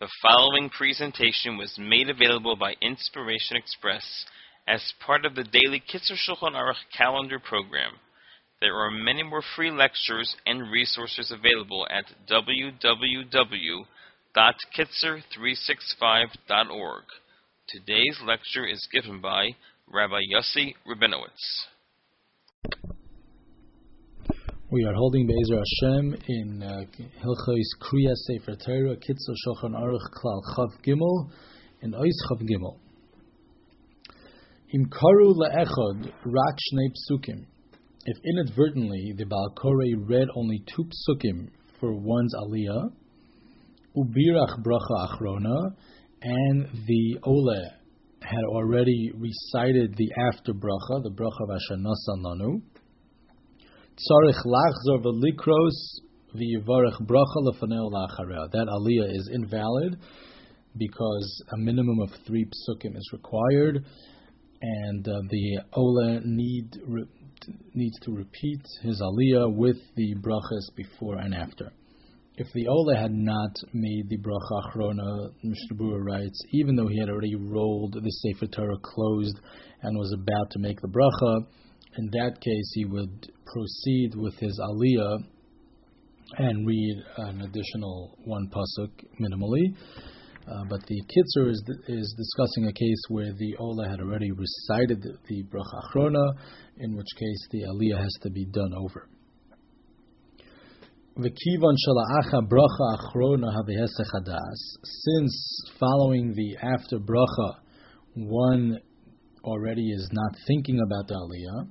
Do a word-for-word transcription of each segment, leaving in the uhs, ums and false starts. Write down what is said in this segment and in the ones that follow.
The following presentation was made available by Inspiration Express as part of the daily Kitzur Shulchan Aruch calendar program. There are many more free lectures and resources available at w w w dot kitzur three sixty-five dot org. Today's lecture is given by Rabbi Yossi Rabinowitz. We are holding Be'ezer Hashem in uh, Hilchos Kriya Sefer Torah Kitzur Shulchan Aruch Klal Chav Gimel in Ois Chav Gimel. Im Karu Le'echad Rak Shnei Psukim. If inadvertently the Baal Koreh read only two psukim for one's aliyah, Ubirach Bracha Achrona, and the Ole had already recited the after bracha, the bracha of Asher Nasan Lanu, Tzarich lachzor v'likros v'yivarech bracha lefanei la'acharei. That aliyah is invalid because a minimum of three psukim is required, and uh, the Ola need re, needs to repeat his aliyah with the brachas before and after. If the Ola had not made the bracha achrona, Mishnah Berurah writes, even though he had already rolled the Sefer Torah closed and was about to make the bracha, in that case, he would proceed with his aliyah and read an additional one pasuk minimally. Uh, but the Kitzur is is discussing a case where the Ola had already recited the, the bracha achrona, in which case the aliyah has to be done over. V'kivan shala'acha bracha achrona havehesech hadas. Since following the after bracha, one already is not thinking about the aliyah,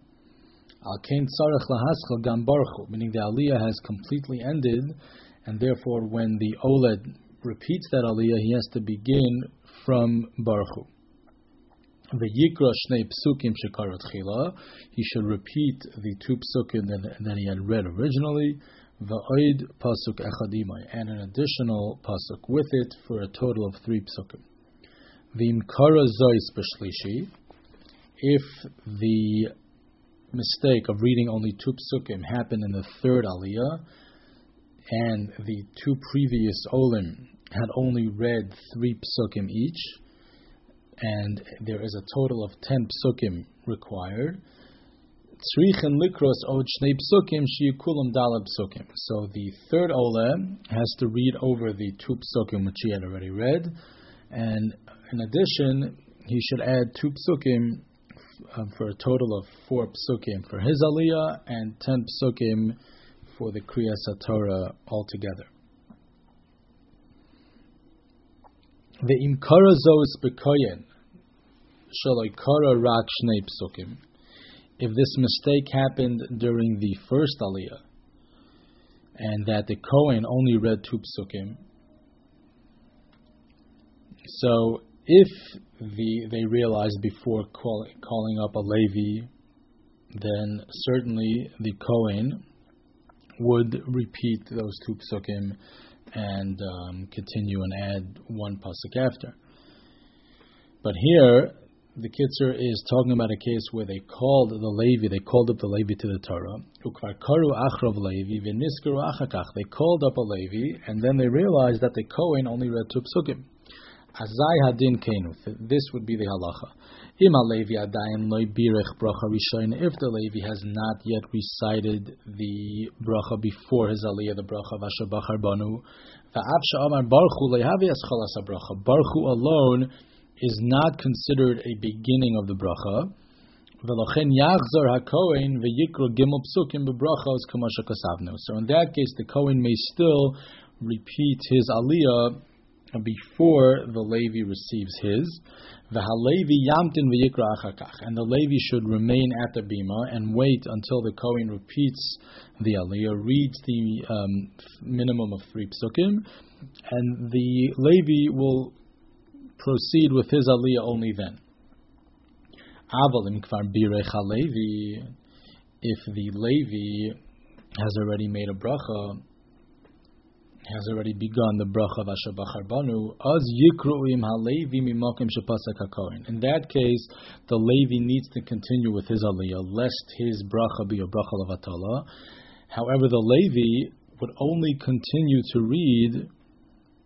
meaning the aliyah has completely ended, and therefore when the Ola repeats that aliyah, he has to begin from Baruch Hu. V'yikra shnei psukim shekara tchila. He should repeat the two psukim that, that he had read originally. V'oid pasuk echadimai, and an additional pasuk with it for a total of three psukim. V'im kara zois b'shlishi. If the mistake of reading only two psukim happened in the third aliyah, and the two previous olim had only read three psukim each, and there is a total of ten psukim required, tzrichen likros od shnei psukim sheyikulam daled psukim. So the third olim has to read over the two psukim which he had already read, and in addition he should add two psukim Um, for a total of four psukim for his aliyah and ten psukim for the Kriyas HaTorah altogether. The imkara zos bekoyen shaloi kara rak shnei psukim. If this mistake happened during the first aliyah and that the Kohen only read two psukim, so if the they realized before call, calling up a Levi, then certainly the Kohen would repeat those two psukim and um, continue and add one pasuk after. But here, the Kitzur is talking about a case where they called the Levi, they called up the Levi to the Torah. Ukvar karu achrav Levi v'niskaru achakach. They called up a Levi, and then they realized that the Kohen only read two psukim. Azai hadin kenu. This would be the halacha. Im Levi adayin loy birech bracha rishon. If the Levi has not yet recited the bracha before his aliyah, the bracha of Asher Bachar Banu, va'av she'amar Baruch Hu lehavi eschalas habracha. Baruch Hu alone is not considered a beginning of the bracha. V'lochen yachzor haKohen v'yikro gimel psukim bebrachos kama shekasavnu. So in that case, the Kohen may still repeat his aliyah before the Levi receives his, v'halevi yamtin v'yikra achakach, and the Levi should remain at the bima and wait until the Kohen repeats the aliyah, reads the um, minimum of three psukim, and the Levi will proceed with his aliyah only then. Aval im kvar birech halevi, if the Levi has already made a bracha, has already begun the bracha of Asher Bachar Banu, az yikru'im halevi mimakim shepasak hakohen. In that case, the Levi needs to continue with his aliyah, lest his bracha be a bracha levatala. However, the Levi would only continue to read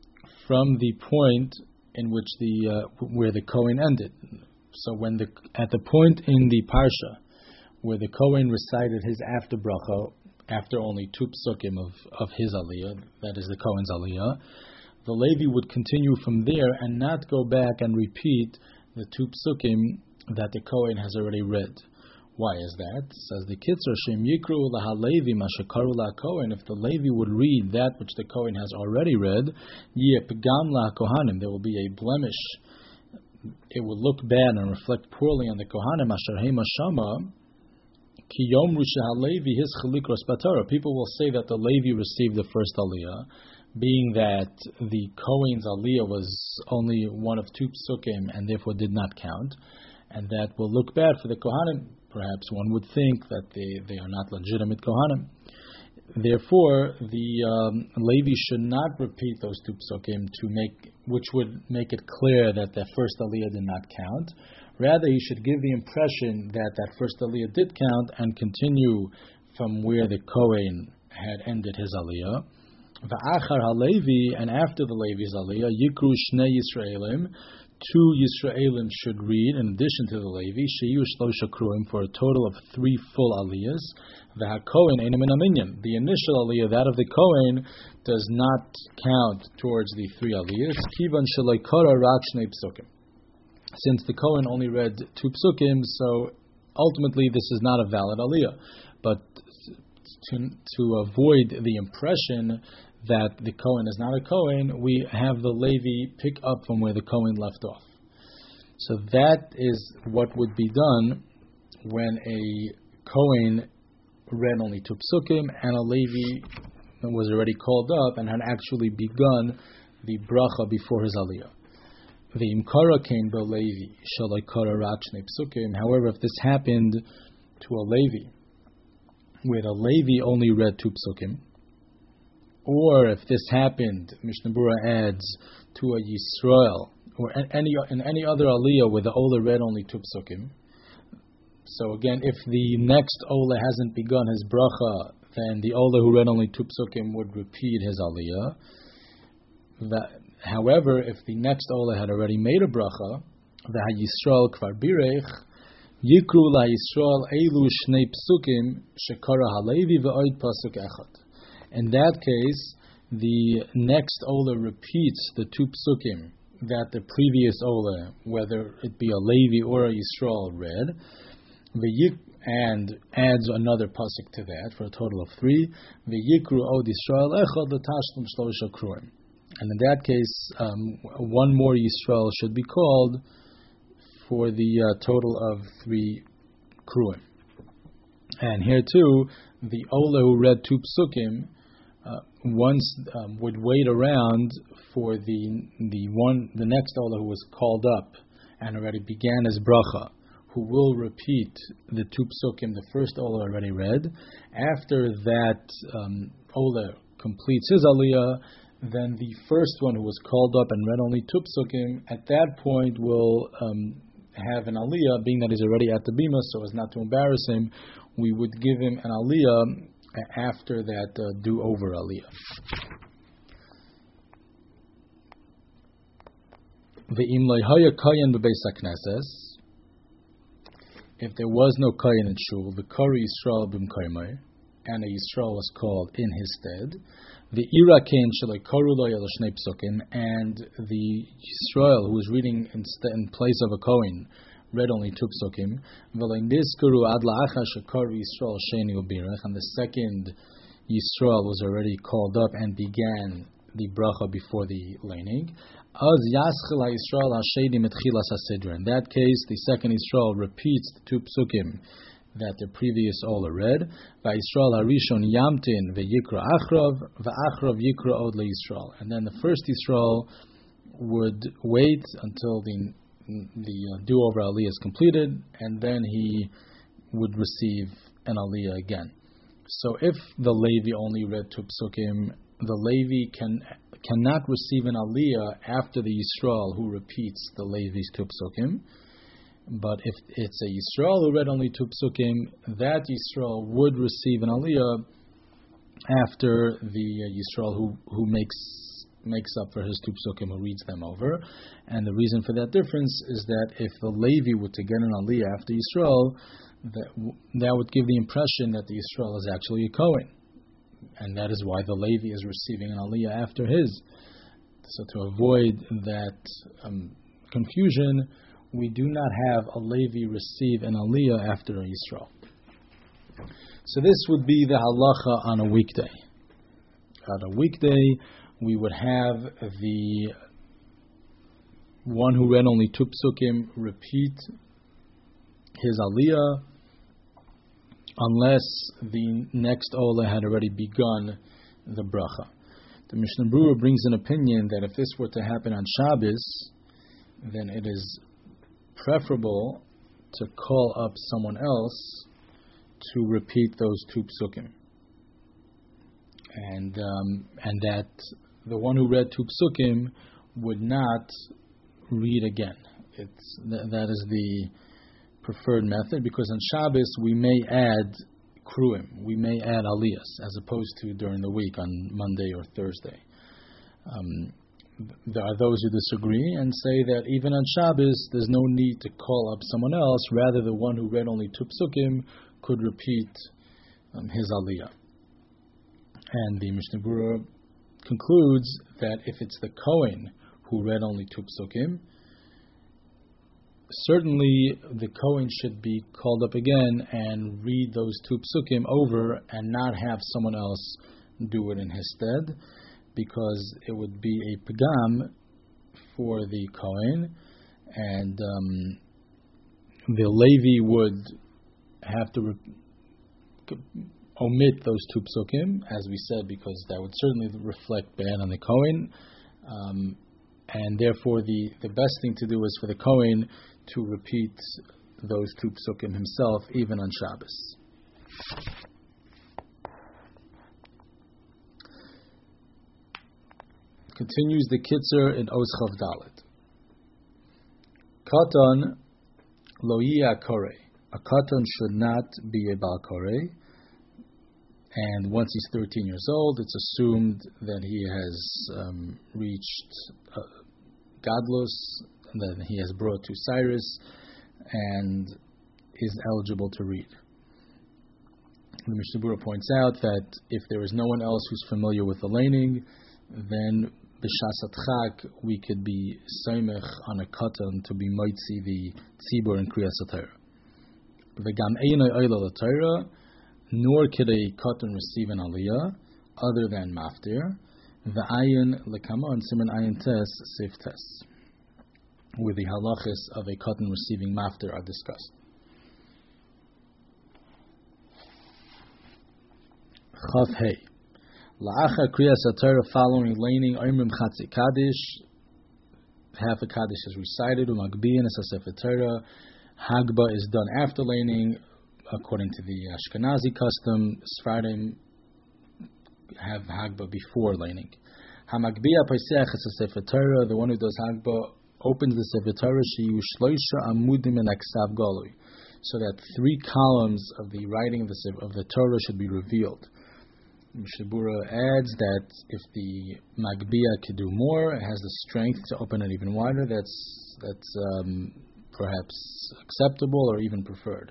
from the point in which the uh, where the Kohen ended. So when the at the point in the parsha where the Kohen recited his after bracha, after only two psukim of, of his aliyah, that is the Kohen's aliyah, the Levi would continue from there and not go back and repeat the two psukim that the Kohen has already read. Why is that? Says the Kitzur, Shem Yikru laha Levi mashakaru la Kohen. If the Levi would read that which the Kohen has already read, yeh pgam la Kohanim, there will be a blemish. It will look bad and reflect poorly on the Kohanim. Asher hema shama ki yomru sheha-Levi his chalikros batara. People will say that the Levi received the first aliyah, being that the Kohen's aliyah was only one of two psukim and therefore did not count, and that will look bad for the Kohanim. Perhaps one would think that they, they are not legitimate Kohanim. Therefore, the um, Levi should not repeat those two psukim to make, which would make it clear that the first aliyah did not count. Rather, he should give the impression that that first aliyah did count and continue from where the Kohen had ended his aliyah. Va'achar ha-Levi, and after the Levi's aliyah, yikru shnei Yisraelim, two Yisraelim should read, in addition to the Levi, sheyu shlosha kruim, for a total of three full aliyahs. V'ha-Kohen einu min haminyan. The initial aliyah, that of the Kohen, does not count towards the three aliyahs. Kivan sheloi kara rak shnei psukim. Since the Kohen only read two psukim, so ultimately this is not a valid aliyah. But to, to avoid the impression that the Kohen is not a Kohen, we have the Levi pick up from where the Kohen left off. So that is what would be done when a Kohen read only two psukim and a Levi was already called up and had actually begun the bracha before his aliyah. The imkara came the Levi shalai kara rak shnei psukim. However, if this happened to a Levi, where the Levi only read two psukim, or if this happened, Mishnah Berurah adds, to a Yisrael, or any in any other aliyah where the Ola read only two psukim. So again, if the next Ola hasn't begun his bracha, then the Ola who read only two psukim would repeat his aliyah. That, however, if the next Ola had already made a bracha, the Yisrael kvar birech, Yikru la Yisrael elu shnei psukim shekara halevi ve'oid pasuk echad. In that case, the next Ola repeats the two psukim that the previous Ola, whether it be a Levi or a Yisrael, read, and adds another pasuk to that for a total of three. V'yikru od Yisrael echad l'tashlim shlosha kruim. And in that case, um, one more Yisrael should be called for the uh, total of three kruim. And here too, the Ola who read two psukim uh, once um, would wait around for the the one the next Ola who was called up and already began his bracha, who will repeat the two psukim the first Ola already read. After that um, Ola completes his aliyah, then the first one who was called up and read only two psukim, at that point will um, have an aliyah, being that he's already at the bima, so as not to embarrass him, we would give him an aliyah after that uh, do-over aliyah. If there was no kayin in shul, the kari Yisrael b'mkaimai, and a Yisrael was called in his stead, the irakein shalai karu lo yal shnei psukim, and the Yisrael who was reading in, st- in place of a kohen read only two psukim, v'lo nizkaru ad la'achar shekaru Yisrael sheni ubirach, and the second Yisrael was already called up and began the bracha before the laning. Az yaschel Yisrael hasheni metchilas hasidra. In that case, the second Yisrael repeats the two psukim that the previous Ola read. V'Yisrael harishon yamtin ve'yikra achrav ve'achrav yikra od leYisrael. And then the first Yisrael would wait until the the uh, do-over aliyah is completed, and then he would receive an aliyah again. So if the Levi only read two psukim, the Levi can cannot receive an aliyah after the Yisrael who repeats the Levi's two psukim. But if it's a Yisrael who read only two psukim, that Yisrael would receive an aliyah after the uh, Yisrael who, who makes makes up for his two psukim who reads them over. And the reason for that difference is that if the Levi were to get an aliyah after Yisrael, that, that would give the impression that the Yisrael is actually a Kohen. And that is why the Levi is receiving an aliyah after his. So to avoid that um, confusion, we do not have a Levi receive an aliyah after a Yisrael. So this would be the halacha on a weekday. On a weekday, we would have the one who read only two psukim repeat his aliyah, unless the next olah had already begun the bracha. The Mishnah Berurah brings an opinion that if this were to happen on Shabbos, then it is preferable to call up someone else to repeat those two psukim, and um, and that the one who read two psukim would not read again. It's th- that is the preferred method, because on Shabbos we may add kruim, we may add aliyas, as opposed to during the week on Monday or Thursday. Um, there are those who disagree and say that even on Shabbos there's no need to call up someone else, rather the one who read only two psukim could repeat um, his aliyah. And the Mishnah Berurah concludes that if it's the Kohen who read only two psukim, certainly the Kohen should be called up again and read those two psukim over and not have someone else do it in his stead, because it would be a pagam for the Kohen, and um, the Levi would have to re- omit those two psukim, as we said, because that would certainly reflect bad on the Kohen, um, and therefore the, the best thing to do is for the Kohen to repeat those two psukim himself, even on Shabbos. Continues the Kitzer in Oschav Dalet. Katan lo yiyeh koreh. A katan should not be a bal koreh, and once he's thirteen years old, it's assumed that he has um, reached uh, gadlus, that he has brought to Cyrus, and is eligible to read. The Mishnah Berurah points out that if there is no one else who's familiar with the laning, then b'shas chag we could be soimech on a katan to be moitzi the tzibur and kriyas haTorah. V'gam einay oila l'Torah, nor could a katan receive an aliyah other than maftir. V'ayin l'kama and siman ayin tes sif tes, where the halachas of a katan receiving maftir are discussed. Chav Hey. La'achar kriyas haTorah, following laning, oimrim chatzi kaddish, half a kaddish is recited, umagbiyin es ha-sefer Torah. Hagba is done after laning, according to the Ashkenazi custom. Sfardim have Hagba before laning. Hamagbiya paiseach es ha-sefer Torah, the one who does Hagba opens the Sefer Torah, sheyu shloisha amudim en aksav galui, so that three columns of the writing of the, of the Torah should be revealed. Mishnah Berurah adds that if the Magbiya could do more, it has the strength to open it even wider, that's that's um, perhaps acceptable or even preferred.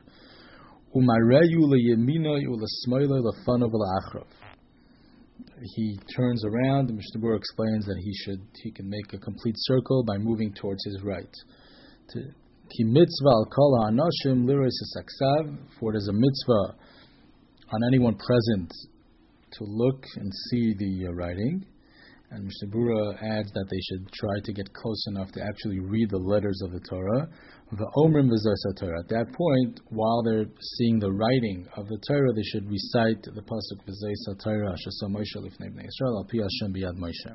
He turns around. The Mishnah Berurah explains that he should he can make a complete circle by moving towards his right. Ki mitzvah al kol ha'anashim liros esaksav, for it is a mitzvah on anyone present to look and see the uh, writing. And Mishnah Berurah adds that they should try to get close enough to actually read the letters of the Torah. V'omrim v'zos Torah. At that point, while they're seeing the writing of the Torah, they should recite the pasuk v'zos Torah asher sa Moshe lifnei bnei Yisrael al pi Hashem biyad Moshe.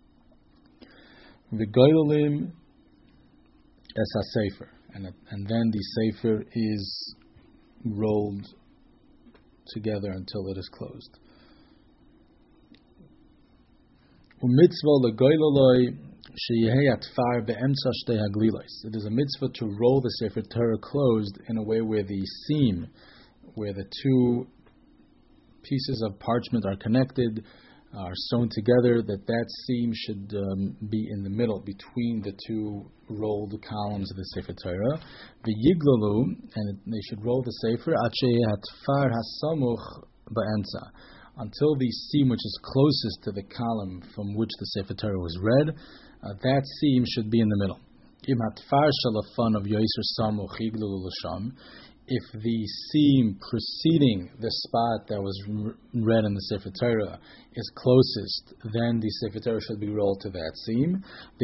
V'goylim es ha-sefer, and and then the sefer is rolled together until it is closed. It is a mitzvah to roll the Sefer Torah closed in a way where the seam, where the two pieces of parchment are connected, are sewn together, that that seam should um, be in the middle between the two rolled columns of the Sefer Torah. The Yiglalu, and it, they should roll the Sefer Ache Hatfar Hasamuch Ba'ensa, until the seam which is closest to the column from which the Sefer Torah was read, uh, that seam should be in the middle. Im Hatfar Shalafan of Yoiser Samuch Yiglalu Lasham. If the seam preceding the spot that was read in the Sefer Torah is closest, then the Sefer Torah should be rolled to that seam.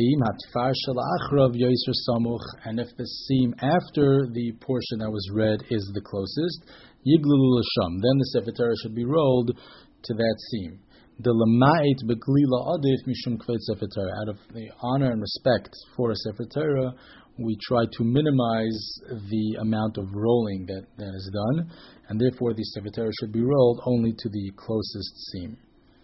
And if the seam after the portion that was read is the closest, then the Sefer Torah should be rolled to that seam. Out of the honor and respect for a Sefer Torah, we try to minimize the amount of rolling that, that is done, and therefore the Sefer Torah should be rolled only to the closest seam.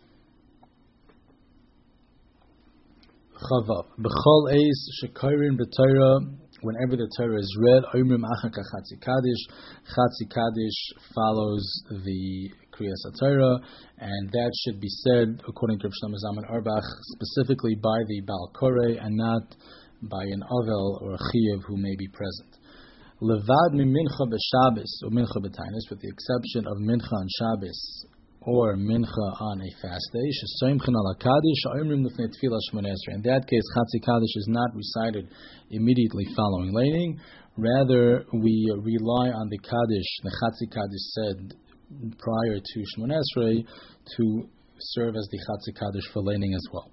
Chavav. B'chol eis shekayrin b'Torah, whenever the Torah is read, Omrim achar kach Chatzi Kaddish. Chatzi Kaddish follows the Kriyas HaTorah, and that should be said, according to Rav Shlomo Zalman Auerbach, specifically by the Baal Koreh and not by an Avel or a Chiyuv who may be present. Levad mi mincha b'Shabbos or mincha b'Tainus, with the exception of mincha on Shabbos or mincha on a fast day. Shesoimchen ala Kaddish ha'omrim lifnei tefillah Shmoneh Esrei. In that case, Chatzi Kaddish is not recited immediately following laning. Rather, we rely on the Kaddish, the Chatzi Kaddish said prior to Shmoneh Esrei, to serve as the Chatzi Kaddish for laning as well.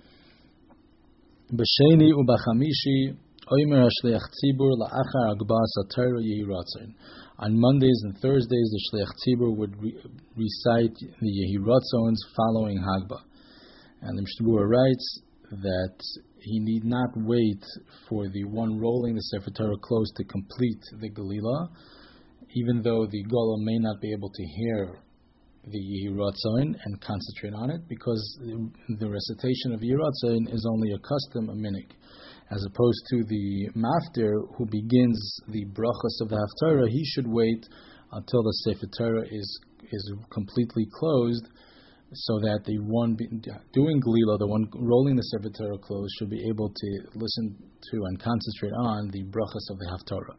B'sheni u'b'chamishi oimer hashliach tzibur la'achar agbas haTorah yehi ratzon. On Mondays and Thursdays, the shliach tzibur would re- recite the yehi ratzons following Hagbah. And the Mishnah Berurah writes that he need not wait for the one rolling the Sefer Torah close to complete the Galila, even though the Gola may not be able to hear the Yehi Ratzon and concentrate on it, because the recitation of Yehi Ratzon is only a custom, a minik, as opposed to the Maftir who begins the brachas of the Haftarah. He should wait until the Sefer Torah is is completely closed, so that the one be, doing Galila, the one rolling the Sefer Torah closed, should be able to listen to and concentrate on the brachas of the Haftarah.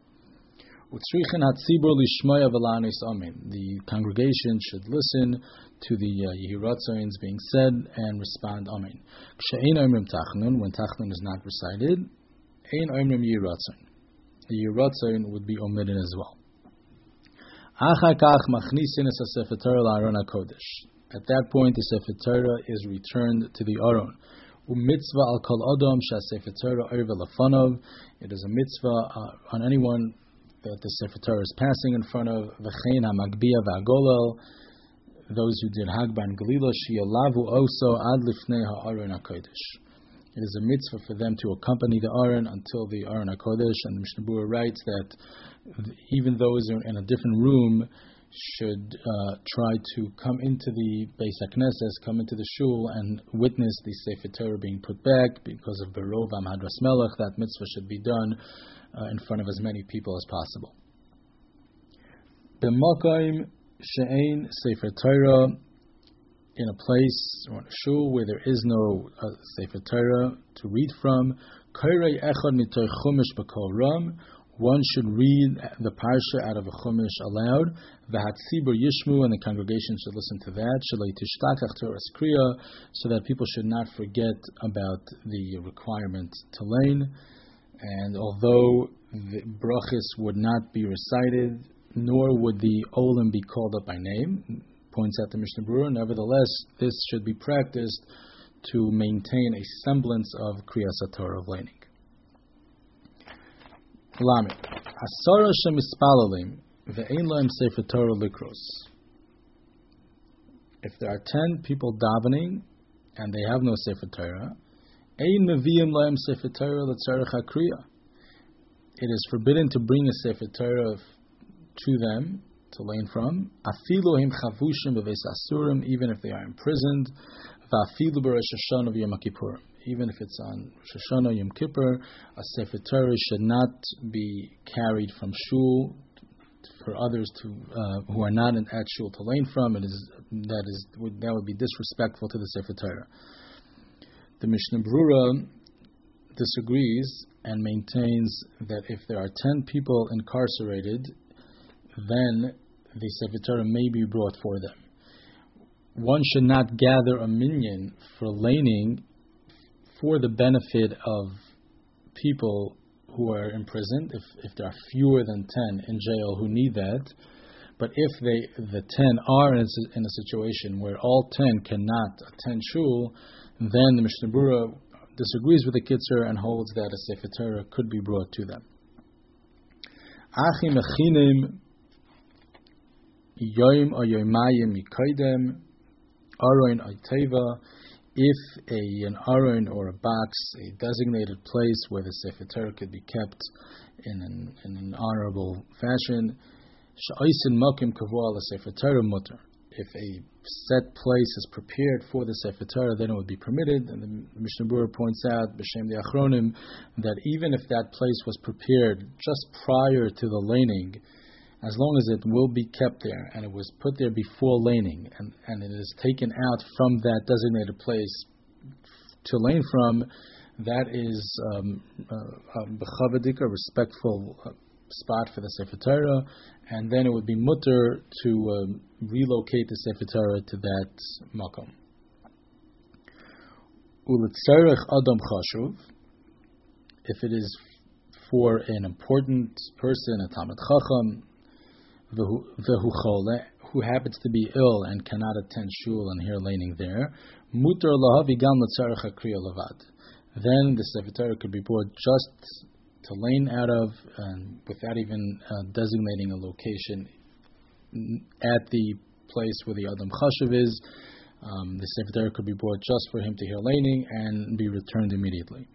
The congregation should listen to the uh, Yehi Ratzons being said and respond Amen. When Tachnun is not recited, Ein Omrim Yehi Ratzon. The Yehi Ratzon would be omitted as well. At that point, the Sefer Torah is returned to the Aron. Mitzvah al kol adam she'Sefer Torah over lafanov. It is a mitzvah uh, on anyone that the Sefer Torah is passing in front of. V'chein ha'magbia v'agolel, those who did Hagbah and Galila, she'olavu oso ad lifnei ha'aron ha'kodesh. It is a mitzvah for them to accompany the Aron until the Aron HaKodesh, and the Mishnah Berurah writes that even those who are in a different room should uh, try to come into the Beis HaKnesses, come into the shul, and witness the Sefer Torah being put back, because of Berov Hadras Melech. That mitzvah should be done uh, in front of as many people as possible. B'makom she'ein Sefer Torah, in a place or in a shul where there is no uh, Sefer Torah to read from, Kairei echad mitoch chumash b'kol ram, one should read the parsha out of a chumash aloud. V'hatzibur yishmu, and the congregation should listen to that. Shalei tishtachach Torah's kriya, so that people should not forget about the requirement to lane. And although the brachas would not be recited, nor would the olim be called up by name, points out the Mishnah Berurah, nevertheless, this should be practiced to maintain a semblance of Kriyas HaTorah of laning. Lamed. Asara shemispalalim ve'ein lahem Sefer Torah likros. If there are ten people davening and they have no Sefer Torah, ein meviyim lahem Sefer Torah l'tzarech hakriya. It is forbidden to bring a Sefer Torah to them to learn from. Afilu him chavushim b'veis asurim, even if they are imprisoned. Va'afilu b'Rosh Hashanah v'Yom Kippurim, even if it's on Rosh Hashanah Yom Kippur, a Sefer Torah should not be carried from shul for others to uh, who are not an actual to learn from, it is that is would, that would be disrespectful to the Sefer Torah. The Mishnah Berurah disagrees and maintains that if there are ten people incarcerated, then the Sefer Torah may be brought for them. One should not gather a minyan for laning for the benefit of people who are imprisoned, if, if there are fewer than ten in jail who need that. But if they the ten are in a, in a situation where all ten cannot attend shul, then the Mishnah Berurah disagrees with the Kitzur and holds that a Sefer Torah could be brought to them. Achi mechinim yoim or yoimayim mikoidem aron oiteva. If a, an aron or a box, a designated place where the Sefer Torah could be kept in an, in an honorable fashion, she'oisin makim kavua la Sefer Torah mutter. If a set place is prepared for the Sefer Torah, then it would be permitted. And the Mishnah Berurah points out, b'shem the Achronim, that even if that place was prepared just prior to the laning, as long as it will be kept there and it was put there before laning, and, and it is taken out from that designated place to lane from, that is um, uh, b'chavadik, a respectful uh, spot for the Sefer Torah, and then it would be mutter to um, relocate the Sefer Torah to that makom. Ulitzerech adam chashuv, if it is for an important person, a Talmid Chacham, Vehu chole, who happens to be ill and cannot attend shul and hear laning there, mutar lahavi gam l'tzarech hakriya levad. Then the Sefer Torah could be brought just to lane out of, and without even uh, designating a location at the place where the Adam Chashuv is. Um, the Sefer Torah could be brought just for him to hear laning and be returned immediately.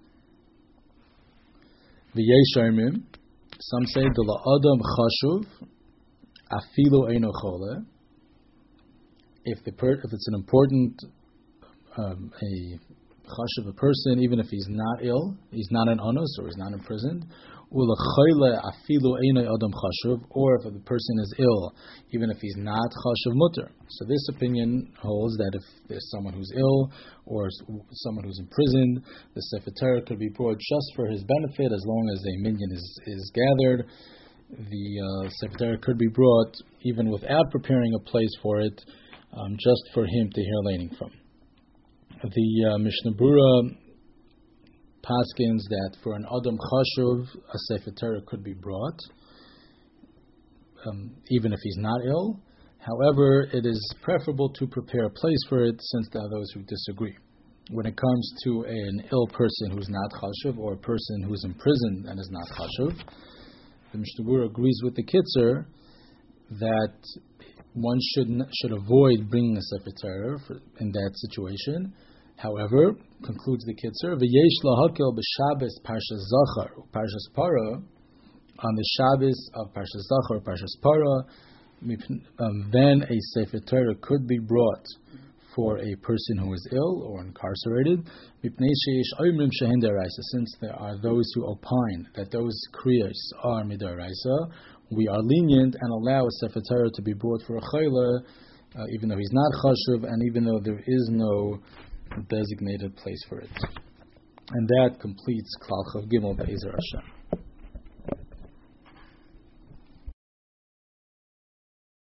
V'yesharmim, some say the la Adam Chashuv afilu eino chole. If the per, if it's an important um, a chashuv a person, even if he's not ill, he's not an onus or he's not imprisoned, ula chole afilu eino adam chashuv, or if the person is ill, even if he's not chashuv mutter. So this opinion holds that if there's someone who's ill or someone who's imprisoned, the Sefer Torah could be brought just for his benefit, as long as a minyan is is gathered. The uh, Sefer Torah could be brought even without preparing a place for it, um, just for him to hear laning from. The uh, Mishnah Berurah paskins that for an Adam Chashuv, a Sefer Torah could be brought, um, even if he's not ill. However, it is preferable to prepare a place for it, since there are those who disagree. When it comes to an ill person who's not Chashuv, or a person who's imprisoned and is not Chashuv, the Mishnah Berurah agrees with the Kitzur that one should should avoid bringing a Sefer Torah for, in that situation. However, concludes the Kitzur, v'yesh lahakil b'Shabbos Parshas Zachar Parshas Para, on the Shabbos of Parshas Zachar Parshas Para, um, then a Sefer Torah could be brought for a person who is ill or incarcerated, since there are those who opine that those kriyas are midaraisa, we are lenient and allow a Sefer Torah to be brought for a chayla, uh, even though he's not chashuv, and even though there is no designated place for it. And that completes Klal Chav Gimel Be'ezer Hashem.